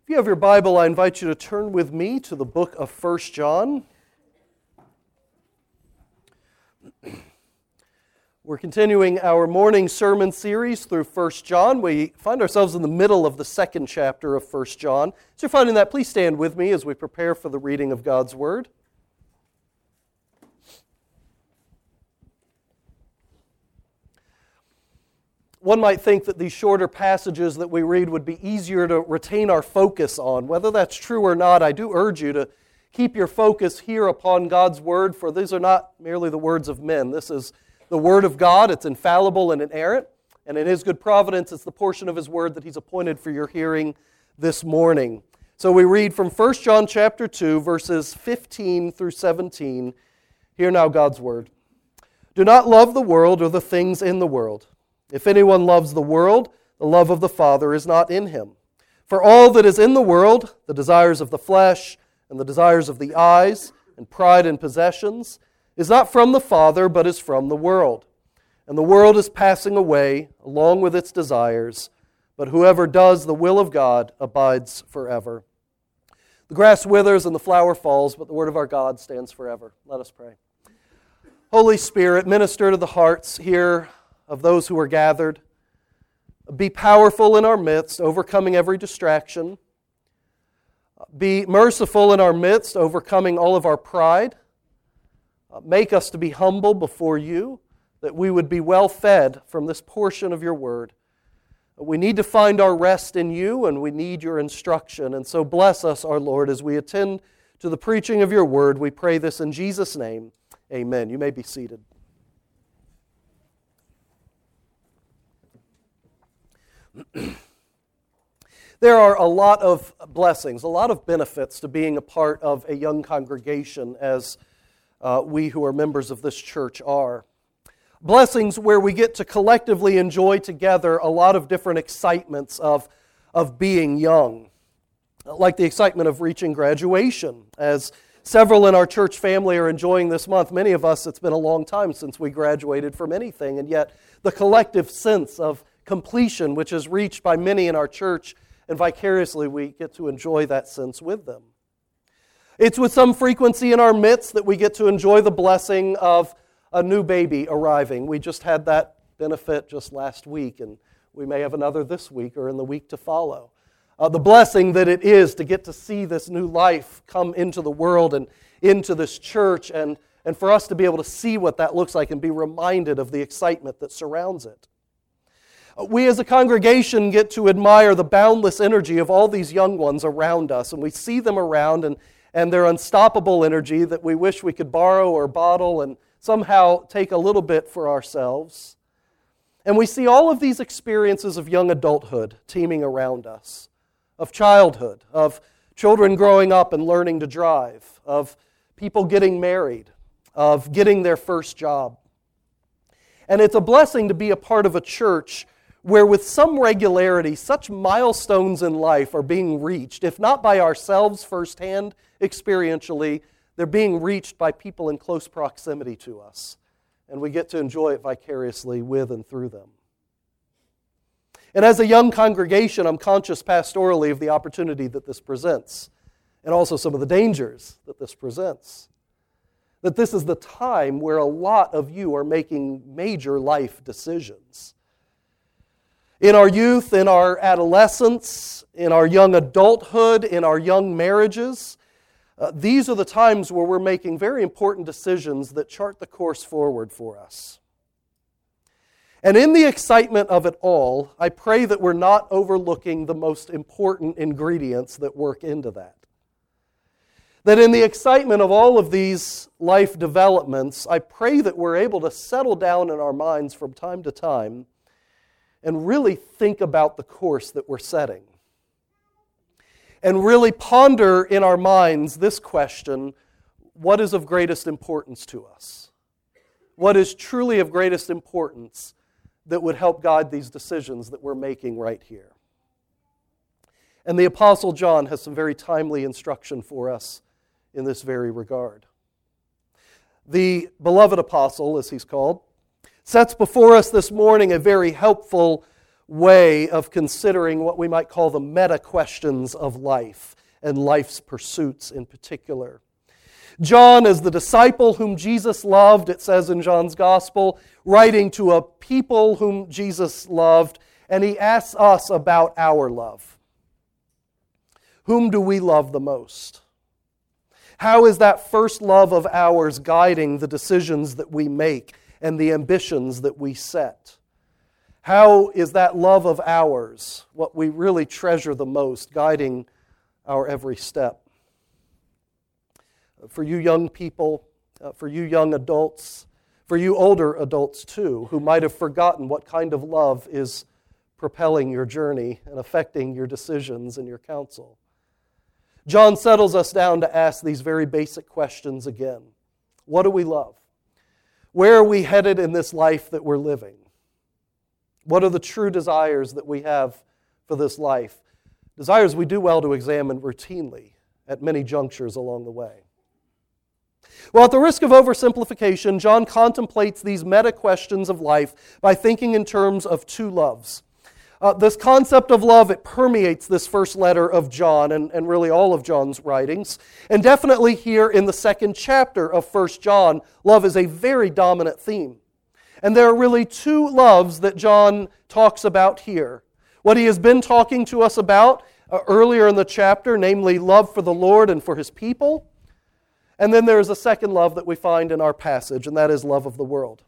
If you have your Bible, I invite you to turn with me to the book of 1 John. We're continuing our morning sermon series through 1 John. We find ourselves in the middle of the second chapter of 1 John. As you're finding that, please stand with me as we prepare for the reading of God's Word. One might think that these shorter passages that we read would be easier to retain our focus on. Whether that's true or not, I do urge you to keep your focus here upon God's Word, for these are not merely the words of men. This is the Word of God. It's infallible and inerrant, and in His good providence, it's the portion of His Word that He's appointed for your hearing this morning. So we read from 1 John chapter 2, verses 15 through 17. Hear now God's Word. Do not love the world or the things in the world. If anyone loves the world, the love of the Father is not in him. For all that is in the world, the desires of the flesh and the desires of the eyes and pride in possessions, is not from the Father, but is from the world. And the world is passing away along with its desires, but whoever does the will of God abides forever. The grass withers and the flower falls, but the word of our God stands forever. Let us pray. Holy Spirit, minister to the hearts here of those who are gathered. Be powerful in our midst, overcoming every distraction. Be merciful in our midst, overcoming all of our pride. Make us to be humble before you, that we would be well fed from this portion of your word. We need to find our rest in you, and we need your instruction. And so bless us, our Lord, as we attend to the preaching of your word. We pray this in Jesus' name. Amen. You may be seated. There are a lot of blessings, a lot of benefits to being a part of a young congregation as we who are members of this church are. Blessings where we get to collectively enjoy together a lot of different excitements of being young, like the excitement of reaching graduation, as several in our church family are enjoying this month. Many of us, it's been a long time since we graduated from anything, and yet the collective sense of completion, which is reached by many in our church, and vicariously we get to enjoy that sense with them. It's with some frequency in our midst that we get to enjoy the blessing of a new baby arriving. We just had that benefit just last week, and we may have another this week or in the week to follow. The blessing that it is to get to see this new life come into the world and into this church, and for us to be able to see what that looks like and be reminded of the excitement that surrounds it. We as a congregation get to admire the boundless energy of all these young ones around us, and we see them around and their unstoppable energy that we wish we could borrow or bottle and somehow take a little bit for ourselves. And we see all of these experiences of young adulthood teeming around us, of childhood, of children growing up and learning to drive, of people getting married, of getting their first job. And it's a blessing to be a part of a church where with some regularity, such milestones in life are being reached, if not by ourselves firsthand, experientially, they're being reached by people in close proximity to us. And we get to enjoy it vicariously with and through them. And as a young congregation, I'm conscious pastorally of the opportunity that this presents, and also some of the dangers that this presents. That this is the time where a lot of you are making major life decisions. In our youth, in our adolescence, in our young adulthood, in our young marriages, these are the times where we're making very important decisions that chart the course forward for us. And in the excitement of it all, I pray that we're not overlooking the most important ingredients that work into that. That in the excitement of all of these life developments, I pray that we're able to settle down in our minds from time to time and really think about the course that we're setting. And really ponder in our minds this question: what is of greatest importance to us? What is truly of greatest importance that would help guide these decisions that we're making right here? And the Apostle John has some very timely instruction for us in this very regard. The beloved apostle, as he's called, sets before us this morning a very helpful way of considering what we might call the meta questions of life and life's pursuits in particular. John, as the disciple whom Jesus loved, it says in John's Gospel, writing to a people whom Jesus loved, and he asks us about our love. Whom do we love the most? How is that first love of ours guiding the decisions that we make and the ambitions that we set? How is that love of ours, what we really treasure the most, guiding our every step? For you young people, for you young adults, for you older adults too, who might have forgotten what kind of love is propelling your journey and affecting your decisions and your counsel. John settles us down to ask these very basic questions again. What do we love? Where are we headed in this life that we're living? What are the true desires that we have for this life? Desires we do well to examine routinely at many junctures along the way. Well, at the risk of oversimplification, John contemplates these meta questions of life by thinking in terms of two loves. This concept of love, it permeates this first letter of John and really all of John's writings. And definitely here in the second chapter of 1 John, love is a very dominant theme. And there are really two loves that John talks about here. What he has been talking to us about earlier in the chapter, namely love for the Lord and for His people. And then there is a second love that we find in our passage, and that is love of the world.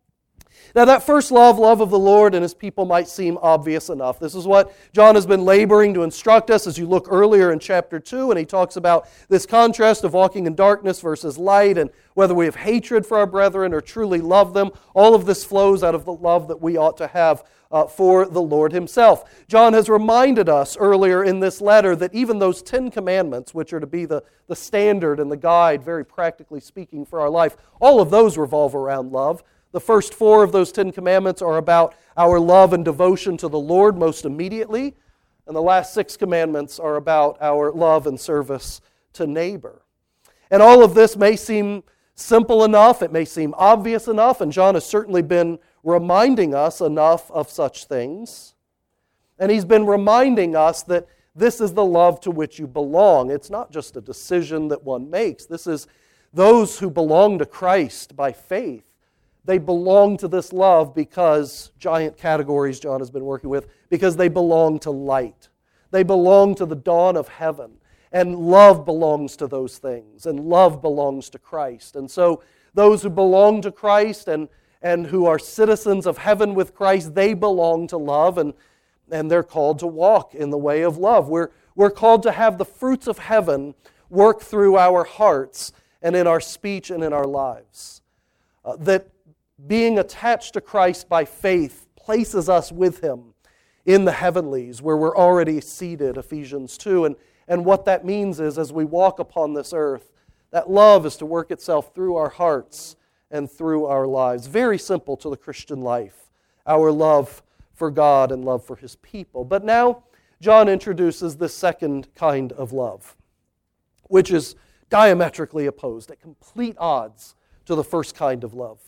Now that first love of the Lord and His people might seem obvious enough. This is what John has been laboring to instruct us as you look earlier in chapter 2, and he talks about this contrast of walking in darkness versus light, and whether we have hatred for our brethren or truly love them. All of this flows out of the love that we ought to have for the Lord Himself. John has reminded us earlier in this letter that even those 10 commandments, which are to be the standard and the guide, very practically speaking, for our life, all of those revolve around love. The first 4 of those 10 commandments are about our love and devotion to the Lord most immediately, and the last 6 commandments are about our love and service to neighbor. And all of this may seem simple enough, it may seem obvious enough, and John has certainly been reminding us enough of such things. And he's been reminding us that this is the love to which you belong. It's not just a decision that one makes. This is those who belong to Christ by faith. They belong to this love because, giant categories John has been working with, because they belong to light. They belong to the dawn of heaven. And love belongs to those things. And love belongs to Christ. And so those who belong to Christ and who are citizens of heaven with Christ, they belong to love, and they're called to walk in the way of love. We're called to have the fruits of heaven work through our hearts and in our speech and in our lives. That being attached to Christ by faith places us with Him in the heavenlies, where we're already seated, Ephesians 2. And what that means is, as we walk upon this earth, that love is to work itself through our hearts and through our lives. Very simple to the Christian life, our love for God and love for His people. But now, John introduces the second kind of love, which is diametrically opposed, at complete odds to the first kind of love.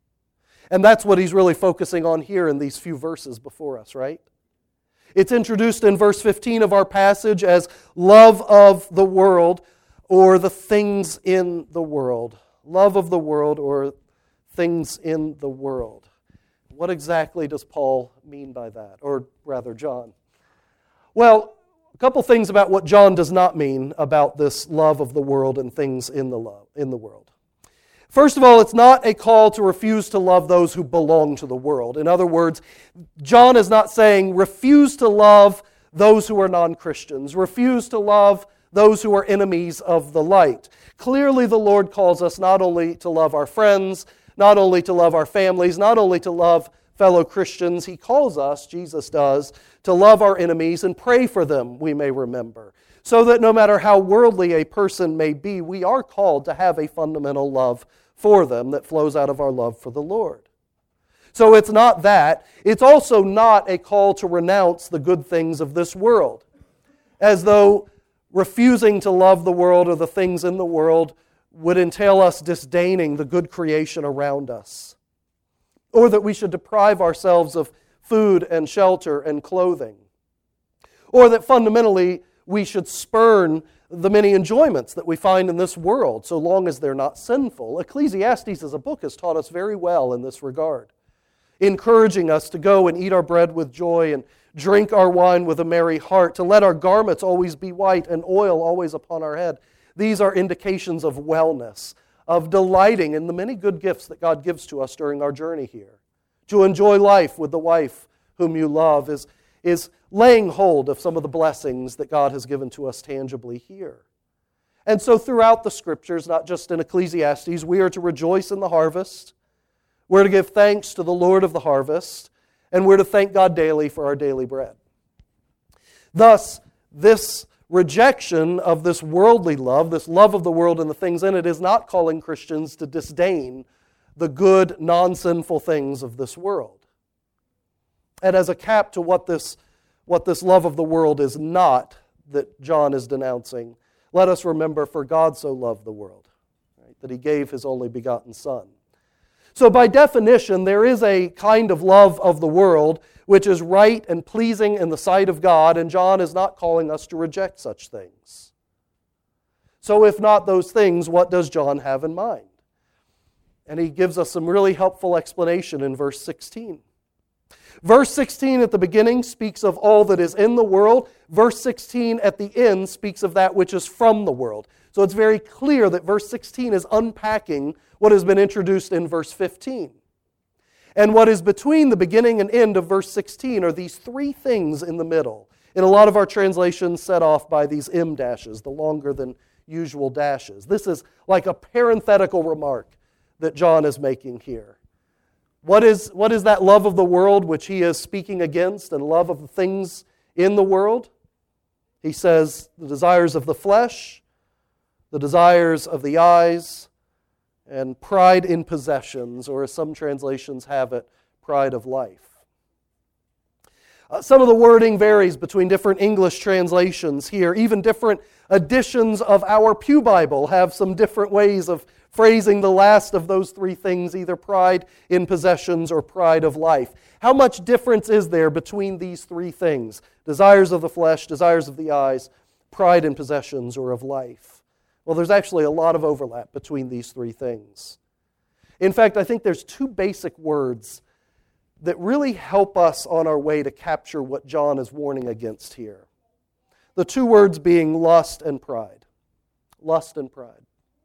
And that's what he's really focusing on here in these few verses before us, right? It's introduced in verse 15 of our passage as love of the world or the things in the world. Love of the world or things in the world. What exactly does Paul mean by that? Or rather, John? Well, a couple things about what John does not mean about this love of the world and things in the world. First of all, it's not a call to refuse to love those who belong to the world. In other words, John is not saying refuse to love those who are non-Christians, refuse to love those who are enemies of the light. Clearly, the Lord calls us not only to love our friends, not only to love our families, not only to love fellow Christians. He calls us, Jesus does, to love our enemies and pray for them, we may remember. So that no matter how worldly a person may be, we are called to have a fundamental love for them that flows out of our love for the Lord. So it's not that. It's also not a call to renounce the good things of this world, as though refusing to love the world or the things in the world would entail us disdaining the good creation around us, or that we should deprive ourselves of food and shelter and clothing. Or that fundamentally we should spurn the many enjoyments that we find in this world, so long as they're not sinful. Ecclesiastes as a book has taught us very well in this regard, encouraging us to go and eat our bread with joy and drink our wine with a merry heart, to let our garments always be white and oil always upon our head. These are indications of wellness, of delighting in the many good gifts that God gives to us during our journey here. To enjoy life with the wife whom you love is laying hold of some of the blessings that God has given to us tangibly here. And so throughout the Scriptures, not just in Ecclesiastes, we are to rejoice in the harvest, we're to give thanks to the Lord of the harvest, and we're to thank God daily for our daily bread. Thus, this rejection of this worldly love, this love of the world and the things in it, is not calling Christians to disdain the good, non-sinful things of this world. And as a cap to what this love of the world is not that John is denouncing, let us remember, for God so loved the world, right, that He gave His only begotten Son. So by definition, there is a kind of love of the world which is right and pleasing in the sight of God, and John is not calling us to reject such things. So if not those things, what does John have in mind? And he gives us some really helpful explanation in verse 16. Verse 16 at the beginning speaks of all that is in the world. Verse 16 at the end speaks of that which is from the world. So it's very clear that verse 16 is unpacking what has been introduced in verse 15. And what is between the beginning and end of verse 16 are these three things in the middle. In a lot of our translations set off by these M dashes, the longer than usual dashes. This is like a parenthetical remark that John is making here. What is that love of the world which he is speaking against, and love of the things in the world? He says the desires of the flesh, the desires of the eyes, and pride in possessions, or as some translations have it, pride of life. Some of the wording varies between different English translations here. Even different editions of our Pew Bible have some different ways of phrasing the last of those three things, either pride in possessions or pride of life. How much difference is there between these three things? Desires of the flesh, desires of the eyes, pride in possessions or of life. Well, there's actually a lot of overlap between these three things. In fact, I think there's two basic words that really help us on our way to capture what John is warning against here. The two words being lust and pride. Lust and pride.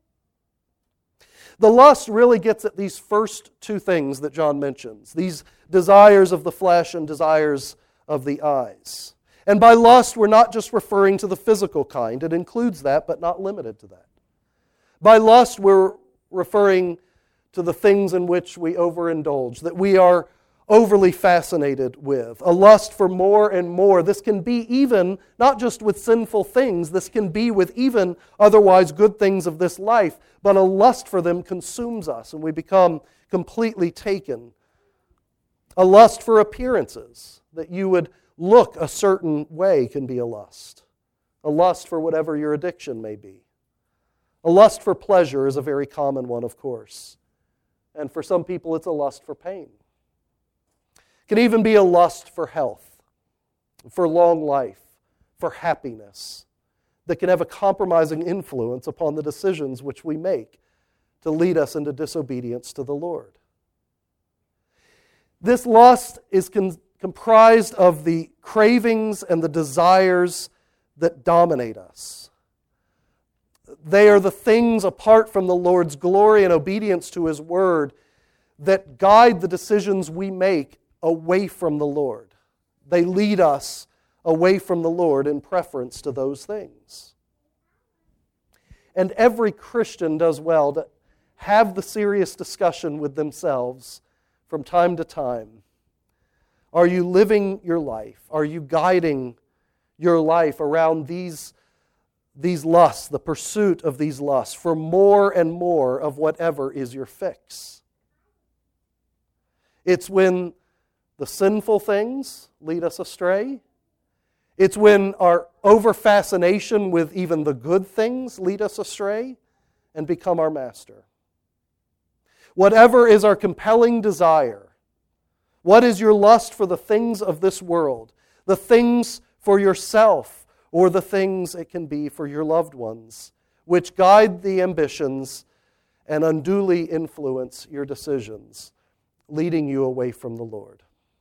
The lust really gets at these first two things that John mentions, these desires of the flesh and desires of the eyes. And by lust, we're not just referring to the physical kind. It includes that, but not limited to that. By lust, we're referring to the things in which we overindulge, that we are overly fascinated with. A lust for more and more. This can be even, not just with sinful things, this can be with even otherwise good things of this life, but a lust for them consumes us and we become completely taken. A lust for appearances, that you would look a certain way, can be a lust. A lust for whatever your addiction may be. A lust for pleasure is a very common one, of course. And for some people, it's a lust for pain. It can even be a lust for health, for long life, for happiness, that can have a compromising influence upon the decisions which we make to lead us into disobedience to the Lord. This lust is comprised of the cravings and the desires that dominate us. They are the things apart from the Lord's glory and obedience to His Word that guide the decisions we make away from the Lord. They lead us away from the Lord in preference to those things. And every Christian does well to have the serious discussion with themselves from time to time. Are you living your life? Are you guiding your life around these lusts, the pursuit of these lusts, for more and more of whatever is your fix? It's when the sinful things lead us astray. It's when our over-fascination with even the good things lead us astray and become our master. Whatever is our compelling desire, What is your lust for the things of this world, the things for yourself, or the things it can be for your loved ones, which guide the ambitions and unduly influence your decisions, leading you away from the Lord?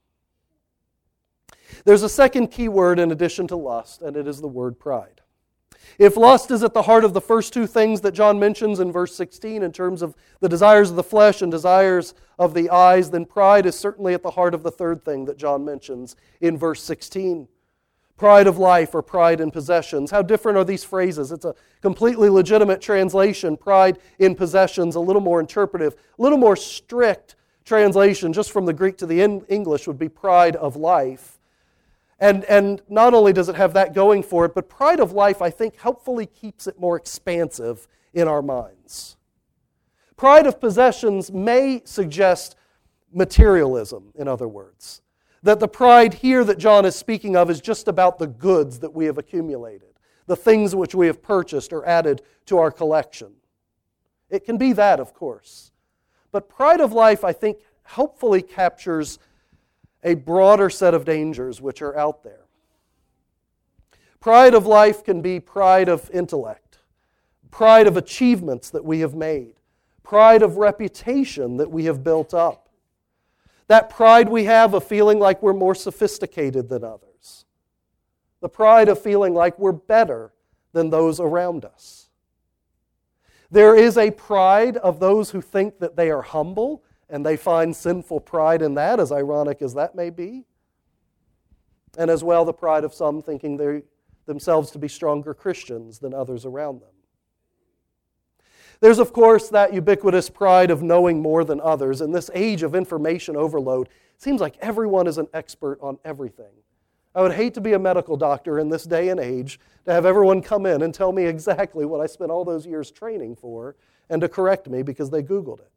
There's a second key word in addition to lust, and it is the word pride. If lust is at the heart of the first two things that John mentions in verse 16 in terms of the desires of the flesh and desires of the eyes, then pride is certainly at the heart of the third thing that John mentions in verse 16. Pride of life or pride in possessions. How different are these phrases? It's a completely legitimate translation, pride in possessions, a little more interpretive, a little more strict translation just from the Greek to the English would be pride of life. And not only does it have that going for it, but pride of life, I think, helpfully keeps it more expansive in our minds. Pride of possessions may suggest materialism, in other words. That the pride here that John is speaking of is just about the goods that we have accumulated, the things which we have purchased or added to our collection. It can be that, of course. But pride of life, I think, helpfully captures a broader set of dangers which are out there. Pride of life can be pride of intellect, pride of achievements that we have made, pride of reputation that we have built up. That pride we have of feeling like we're more sophisticated than others. The pride of feeling like we're better than those around us. There is a pride of those who think that they are humble, and they find sinful pride in that, as ironic as that may be. And as well, the pride of some thinking they themselves to be stronger Christians than others around them. There's, of course, that ubiquitous pride of knowing more than others. In this age of information overload, it seems like everyone is an expert on everything. I would hate to be a medical doctor in this day and age, to have everyone come in and tell me exactly what I spent all those years training for, and to correct me because they Googled it.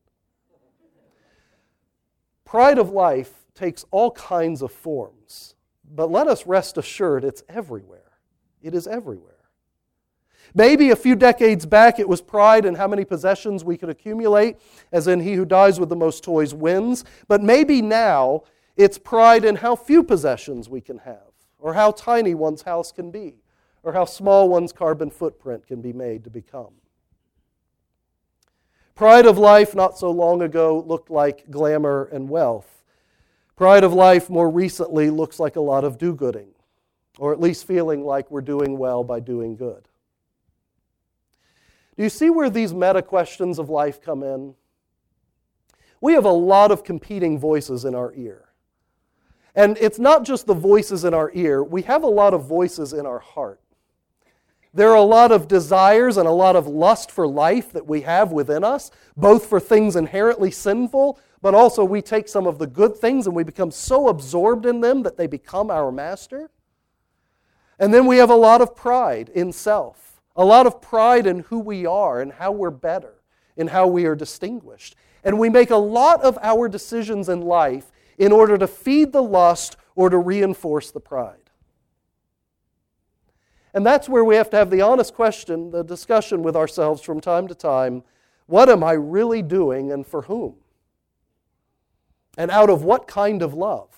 Pride of life takes all kinds of forms, but let us rest assured it's everywhere. It is everywhere. Maybe a few decades back it was pride in how many possessions we could accumulate, as in he who dies with the most toys wins. But maybe now it's pride in how few possessions we can have, or how tiny one's house can be, or how small one's carbon footprint can be made to become. Pride of life not so long ago looked like glamour and wealth. Pride of life more recently looks like a lot of do-gooding, or at least feeling like we're doing well by doing good. Do you see where these meta questions of life come in? We have a lot of competing voices in our ear. And it's not just the voices in our ear, we have a lot of voices in our heart. There are a lot of desires and a lot of lust for life that we have within us, both for things inherently sinful, but also we take some of the good things and we become so absorbed in them that they become our master. And then we have a lot of pride in self, a lot of pride in who we are and how we're better, in how we are distinguished. And we make a lot of our decisions in life in order to feed the lust or to reinforce the pride. And that's where we have to have the honest question, the discussion with ourselves from time to time. What am I really doing and for whom? And out of what kind of love?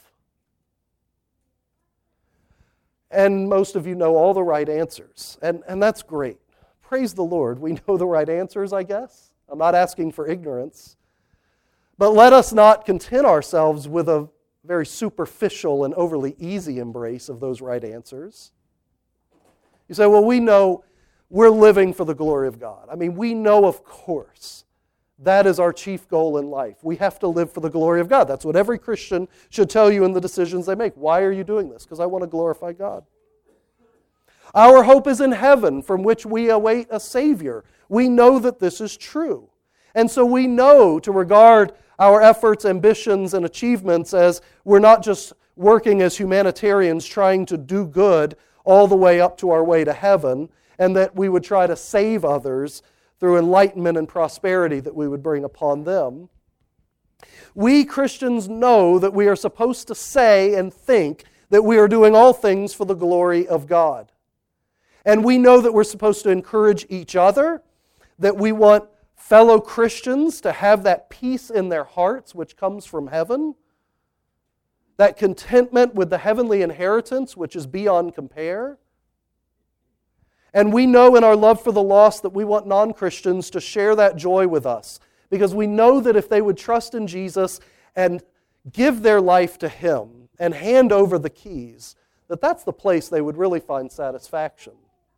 And most of you know all the right answers. And that's great. Praise the Lord. We know the right answers, I guess. I'm not asking for ignorance. But let us not content ourselves with a very superficial and overly easy embrace of those right answers. You say, well, we know we're living for the glory of God. I mean, we know, of course, that is our chief goal in life. We have to live for the glory of God. That's what every Christian should tell you in the decisions they make. Why are you doing this? Because I want to glorify God. Our hope is in heaven, from which we await a Savior. We know that this is true. And so we know to regard our efforts, ambitions, and achievements as we're not just working as humanitarians trying to do good all the way up to our way to heaven, and that we would try to save others through enlightenment and prosperity that we would bring upon them. We Christians know that we are supposed to say and think that we are doing all things for the glory of God. And we know that we're supposed to encourage each other, that we want fellow Christians to have that peace in their hearts which comes from heaven. that contentment with the heavenly inheritance, which is beyond compare. And we know in our love for the lost that we want non-Christians to share that joy with us, because we know that if they would trust in Jesus and give their life to Him and hand over the keys, that's the place they would really find satisfaction.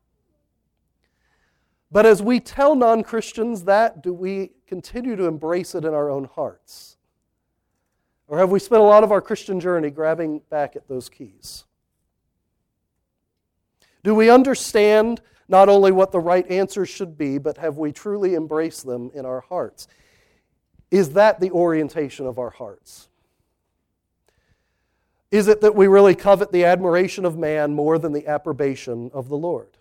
But as we tell non-Christians that, do we continue to embrace it in our own hearts? Or have we spent a lot of our Christian journey grabbing back at those keys? Do we understand not only what the right answers should be, but have we truly embraced them in our hearts? Is that the orientation of our hearts? Is it that we really covet the admiration of man more than the approbation of the Lord?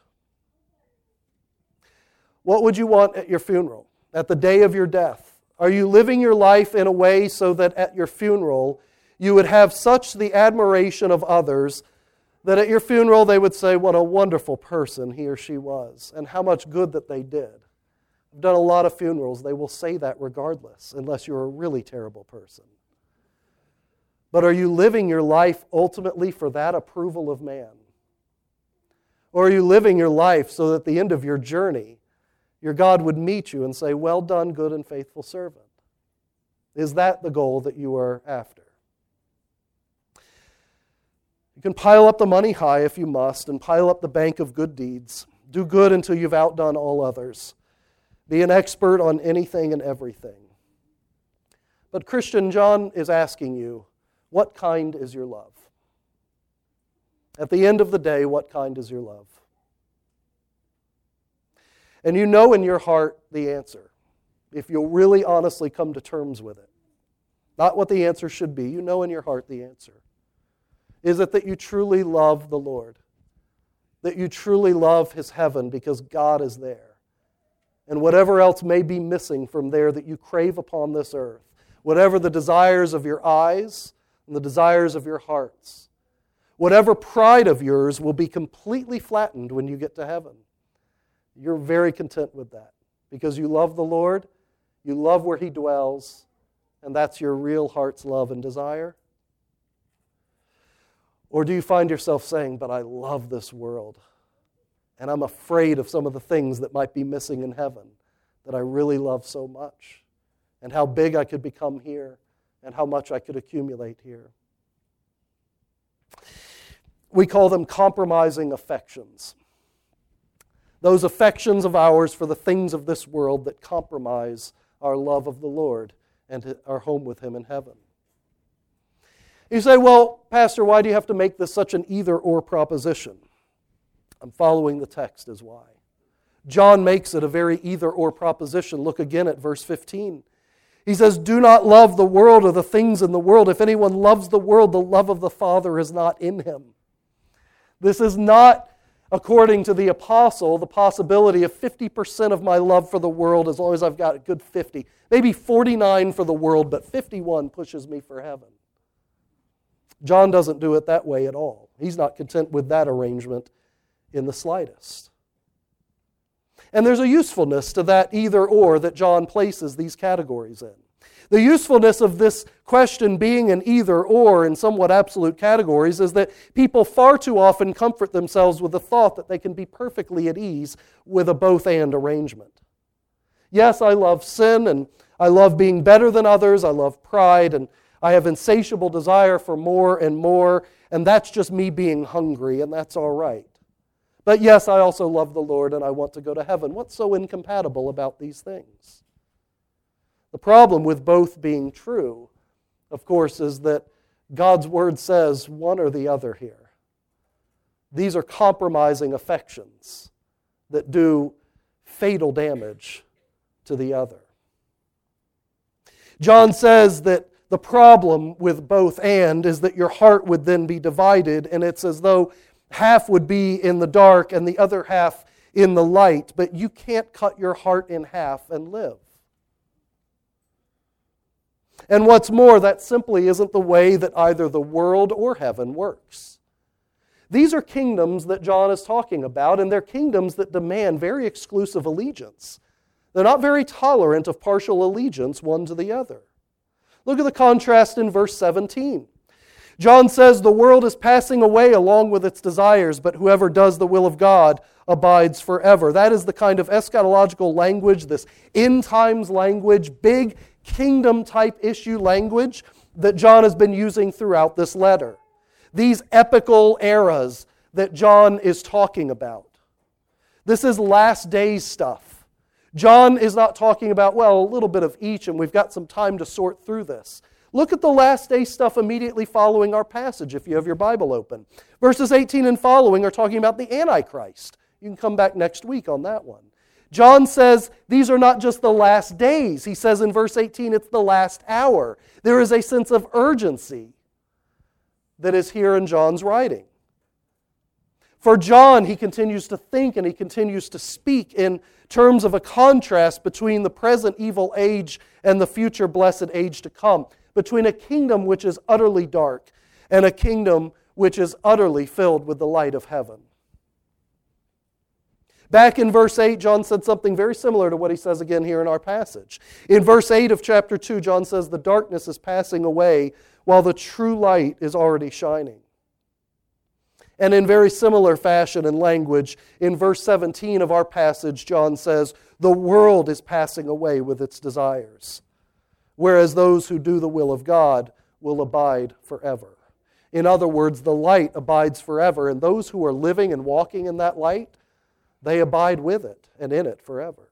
What would you want at your funeral, at the day of your death? Are you living your life in a way so that at your funeral you would have such the admiration of others that at your funeral they would say what a wonderful person he or she was and how much good that they did? I've done a lot of funerals. They will say that regardless, unless you're a really terrible person. But are you living your life ultimately for that approval of man? Or are you living your life so that at the end of your journey, your God would meet you and say, "Well done, good and faithful servant"? Is that the goal that you are after? You can pile up the money high if you must, and pile up the bank of good deeds. Do good until you've outdone all others. Be an expert on anything and everything. But Christian, John is asking you, what kind is your love? At the end of the day, what kind is your love? And you know in your heart the answer, if you'll really honestly come to terms with it. Not what the answer should be, you know in your heart the answer. Is it that you truly love the Lord? That you truly love His heaven because God is there? And whatever else may be missing from there that you crave upon this earth, whatever the desires of your eyes and the desires of your hearts, whatever pride of yours will be completely flattened when you get to heaven. You're very content with that because you love the Lord, you love where He dwells, and that's your real heart's love and desire? Or do you find yourself saying, "But I love this world, and I'm afraid of some of the things that might be missing in heaven that I really love so much, and how big I could become here, and how much I could accumulate here"? We call them compromising affections. Those affections of ours for the things of this world that compromise our love of the Lord and our home with Him in heaven. You say, "Well, Pastor, why do you have to make this such an either-or proposition?" I'm following the text is why. John makes it a very either-or proposition. Look again at verse 15. He says, "Do not love the world or the things in the world. If anyone loves the world, the love of the Father is not in him." This is not, according to the apostle, the possibility of 50% of my love for the world as long as I've got a good 50. Maybe 49 for the world, but 51 pushes me for heaven. John doesn't do it that way at all. He's not content with that arrangement in the slightest. And there's a usefulness to that either-or that John places these categories in. The usefulness of this question being an either-or in somewhat absolute categories is that people far too often comfort themselves with the thought that they can be perfectly at ease with a both-and arrangement. Yes, I love sin, and I love being better than others, I love pride, and I have insatiable desire for more and more, and that's just me being hungry, and that's all right. But yes, I also love the Lord, and I want to go to heaven. What's so incompatible about these things? The problem with both being true, of course, is that God's Word says one or the other here. These are compromising affections that do fatal damage to the other. John says that the problem with both and is that your heart would then be divided, and it's as though half would be in the dark and the other half in the light, but you can't cut your heart in half and live. And what's more, that simply isn't the way that either the world or heaven works. These are kingdoms that John is talking about, and they're kingdoms that demand very exclusive allegiance. They're not very tolerant of partial allegiance one to the other. Look at the contrast in verse 17. John says the world is passing away along with its desires, but whoever does the will of God abides forever. That is the kind of eschatological language, this end times language, big kingdom type issue language that John has been using throughout this letter. These epical eras that John is talking about. This is last days stuff. John is not talking about, well, a little bit of each, and we've got some time to sort through this. Look at the last day stuff immediately following our passage if you have your Bible open. Verses 18 and following are talking about the Antichrist. You can come back next week on that one. John says these are not just the last days. He says in verse 18 it's the last hour. There is a sense of urgency that is here in John's writing. For John, he continues to think and he continues to speak in terms of a contrast between the present evil age and the future blessed age to come, between a kingdom which is utterly dark and a kingdom which is utterly filled with the light of heaven. Back in verse 8, John said something very similar to what he says again here in our passage. In verse 8 of chapter 2, John says, the darkness is passing away while the true light is already shining. And in very similar fashion and language, in verse 17 of our passage, John says, the world is passing away with its desires, whereas those who do the will of God will abide forever. In other words, the light abides forever, and those who are living and walking in that light, they abide with it and in it forever.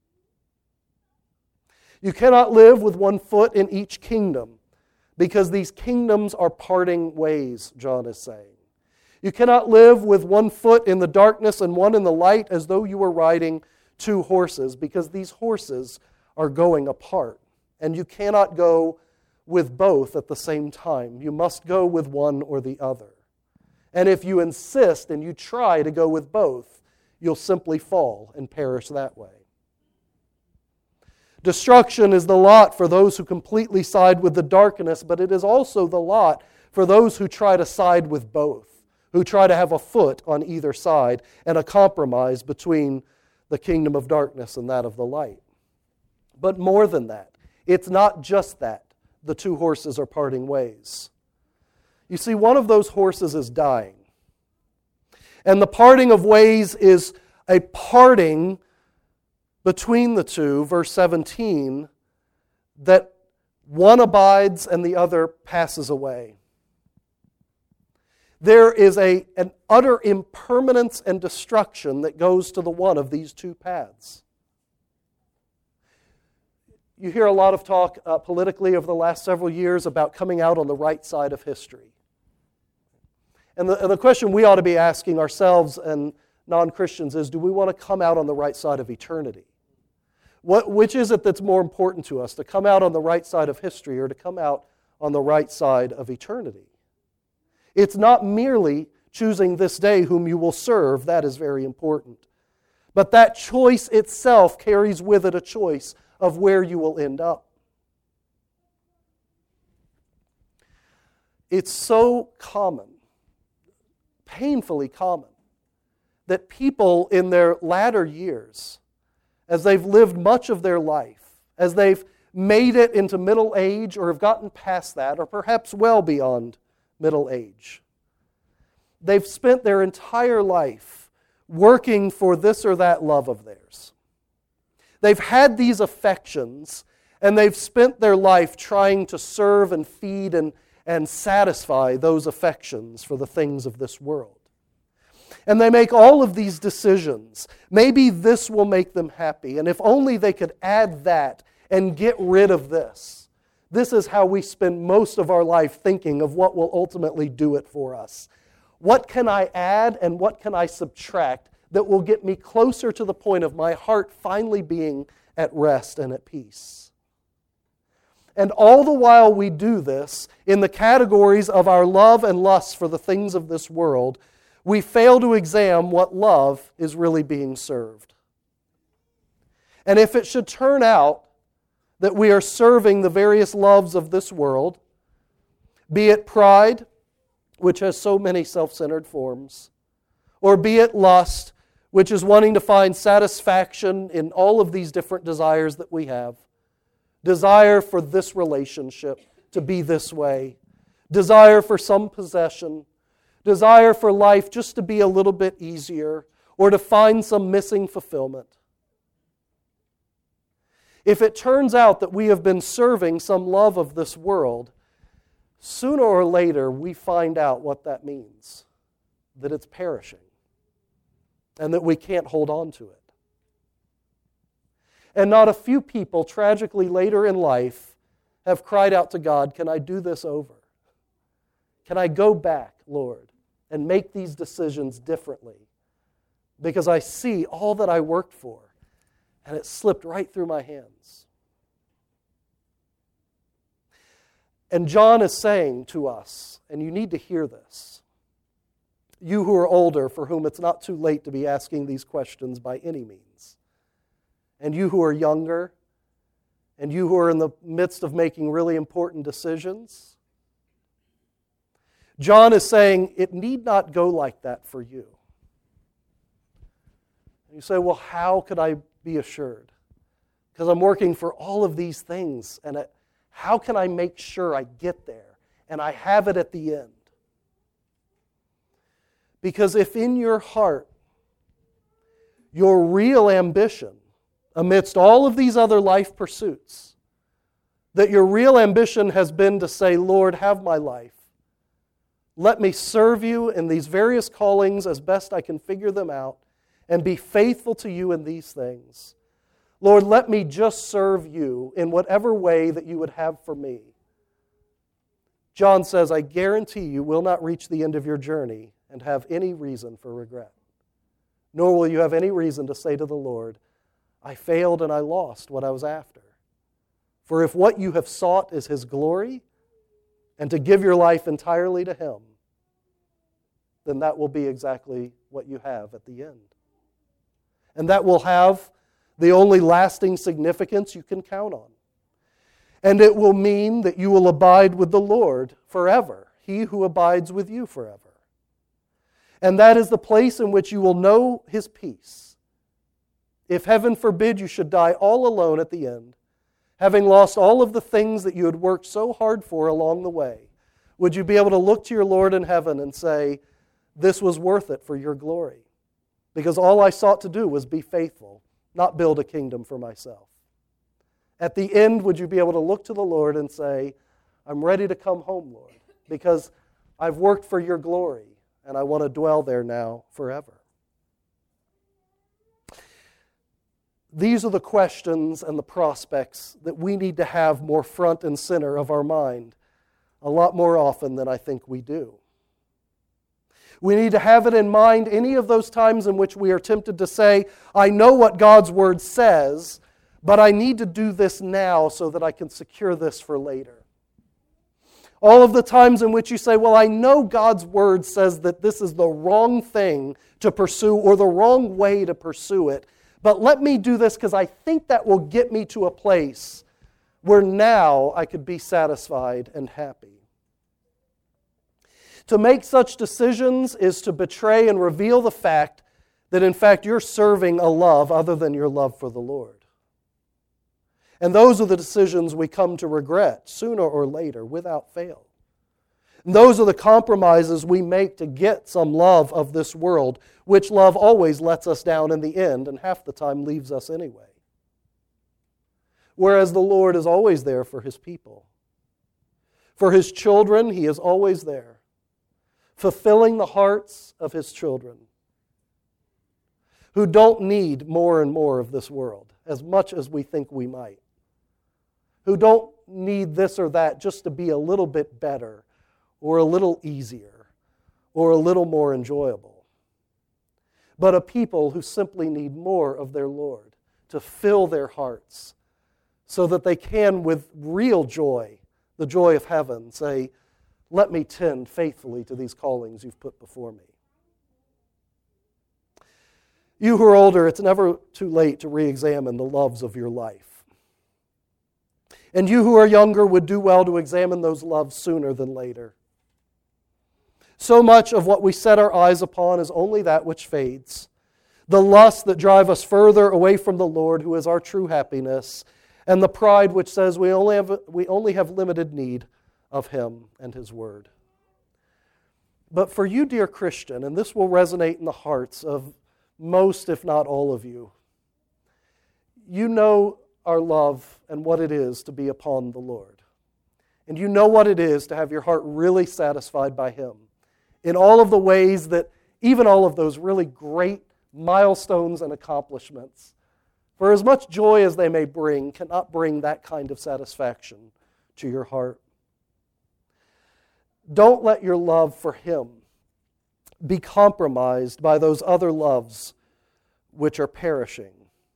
You cannot live with one foot in each kingdom, because these kingdoms are parting ways, John is saying. You cannot live with one foot in the darkness and one in the light as though you were riding two horses, because these horses are going apart. And you cannot go with both at the same time. You must go with one or the other. And if you insist and you try to go with both, you'll simply fall and perish that way. Destruction is the lot for those who completely side with the darkness, but it is also the lot for those who try to side with both, who try to have a foot on either side and a compromise between the kingdom of darkness and that of the light. But more than that, it's not just that the two horses are parting ways. You see, one of those horses is dying. And the parting of ways is a parting between the two, verse 17, that one abides and the other passes away. There is an utter impermanence and destruction that goes to the one of these two paths. You hear a lot of talk politically over the last several years about coming out on the right side of history. And the question we ought to be asking ourselves and non-Christians is, do we want to come out on the right side of eternity? Which is it that's more important to us, to come out on the right side of history or to come out on the right side of eternity? It's not merely choosing this day whom you will serve. That is very important. But that choice itself carries with it a choice of where you will end up. It's so common, painfully common, that people in their latter years, as they've lived much of their life, as they've made it into middle age or have gotten past that, or perhaps well beyond middle age, they've spent their entire life working for this or that love of theirs. They've had these affections, and they've spent their life trying to serve and feed and satisfy those affections for the things of this world. And they make all of these decisions. Maybe this will make them happy, and if only they could add that and get rid of this. This is how we spend most of our life thinking of what will ultimately do it for us. What can I add and what can I subtract that will get me closer to the point of my heart finally being at rest and at peace? And all the while we do this, in the categories of our love and lust for the things of this world, we fail to examine what love is really being served. And if it should turn out that we are serving the various loves of this world, be it pride, which has so many self-centered forms, or be it lust, which is wanting to find satisfaction in all of these different desires that we have. Desire for this relationship to be this way. desire for some possession, desire for life just to be a little bit easier, or to find some missing fulfillment. If it turns out that we have been serving some love of this world, sooner or later we find out what that means, that it's perishing, and that we can't hold on to it. And not a few people, tragically later in life, have cried out to God, "Can I do this over? Can I go back, Lord, and make these decisions differently? Because I see all that I worked for, and it slipped right through my hands." And John is saying to us, and you need to hear this, you who are older, for whom it's not too late to be asking these questions by any means, and you who are younger, and you who are in the midst of making really important decisions, John is saying it need not go like that for you. You say, well, how could I be assured? Because I'm working for all of these things, and how can I make sure I get there and I have it at the end? Because if in your heart, your real ambition, amidst all of these other life pursuits, that your real ambition has been to say, "Lord, have my life. Let me serve you in these various callings as best I can figure them out, and be faithful to you in these things. Lord, let me just serve you in whatever way that you would have for me." John says, I guarantee you will not reach the end of your journey and have any reason for regret. Nor will you have any reason to say to the Lord, "I failed and I lost what I was after." For if what you have sought is His glory, and to give your life entirely to Him, then that will be exactly what you have at the end. And that will have the only lasting significance you can count on. And it will mean that you will abide with the Lord forever, He who abides with you forever. And that is the place in which you will know His peace. If heaven forbid you should die all alone at the end, having lost all of the things that you had worked so hard for along the way, would you be able to look to your Lord in heaven and say, "This was worth it for your glory, because all I sought to do was be faithful, not build a kingdom for myself"? At the end, would you be able to look to the Lord and say, "I'm ready to come home, Lord, because I've worked for your glory, and I want to dwell there now forever"? These are the questions and the prospects that we need to have more front and center of our mind a lot more often than I think we do. We need to have it in mind any of those times in which we are tempted to say, "I know what God's Word says, but I need to do this now so that I can secure this for later." All of the times in which you say, "Well, I know God's Word says that this is the wrong thing to pursue or the wrong way to pursue it, but let me do this because I think that will get me to a place where now I could be satisfied and happy." To make such decisions is to betray and reveal the fact that in fact you're serving a love other than your love for the Lord. And those are the decisions we come to regret sooner or later without fail. And those are the compromises we make to get some love of this world, which love always lets us down in the end and half the time leaves us anyway. Whereas the Lord is always there for His people. For His children, He is always there, fulfilling the hearts of His children, who don't need more and more of this world, as much as we think we might, who don't need this or that just to be a little bit better, or a little easier, or a little more enjoyable, but a people who simply need more of their Lord to fill their hearts so that they can, with real joy, the joy of heaven, say, "Let me tend faithfully to these callings you've put before me." You who are older, it's never too late to re-examine the loves of your life. And you who are younger would do well to examine those loves sooner than later. So much of what we set our eyes upon is only that which fades. The lusts that drive us further away from the Lord, who is our true happiness, and the pride which says we only have limited need of Him and His Word. But for you, dear Christian, and this will resonate in the hearts of most, if not all of you, you know our love and what it is to be upon the Lord. And you know what it is to have your heart really satisfied by Him in all of the ways that even all of those really great milestones and accomplishments, for as much joy as they may bring, cannot bring that kind of satisfaction to your heart. Don't let your love for Him be compromised by those other loves which are perishing.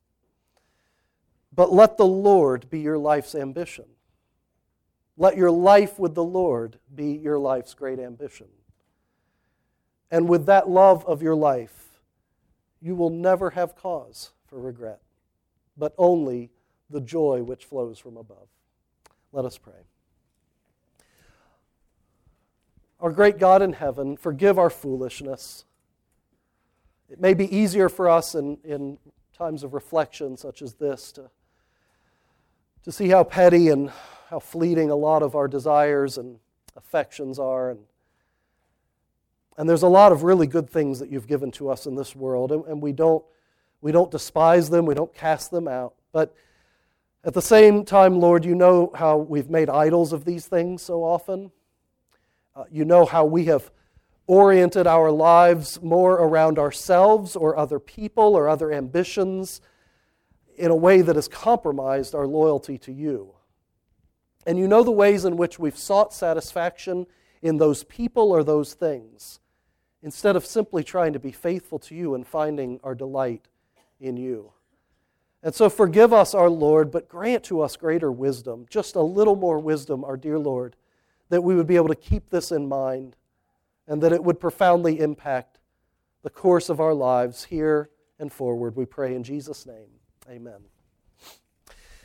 But let the Lord be your life's ambition. Let your life with the Lord be your life's great ambition. And with that love of your life, you will never have cause for regret, but only the joy which flows from above. Let us pray. Our great God in heaven, forgive our foolishness. It may be easier for us in times of reflection such as this to see how petty and how fleeting a lot of our desires and affections are. And there's a lot of really good things that you've given to us in this world, and we don't despise them, we don't cast them out. But at the same time, Lord, you know how we've made idols of these things so often. You know how we have oriented our lives more around ourselves or other people or other ambitions in a way that has compromised our loyalty to you. And you know the ways in which we've sought satisfaction in those people or those things, instead of simply trying to be faithful to you and finding our delight in you. And so forgive us, our Lord, but grant to us greater wisdom, just a little more wisdom, our dear Lord, that we would be able to keep this in mind and that it would profoundly impact the course of our lives here and forward. We pray in Jesus' name. Amen.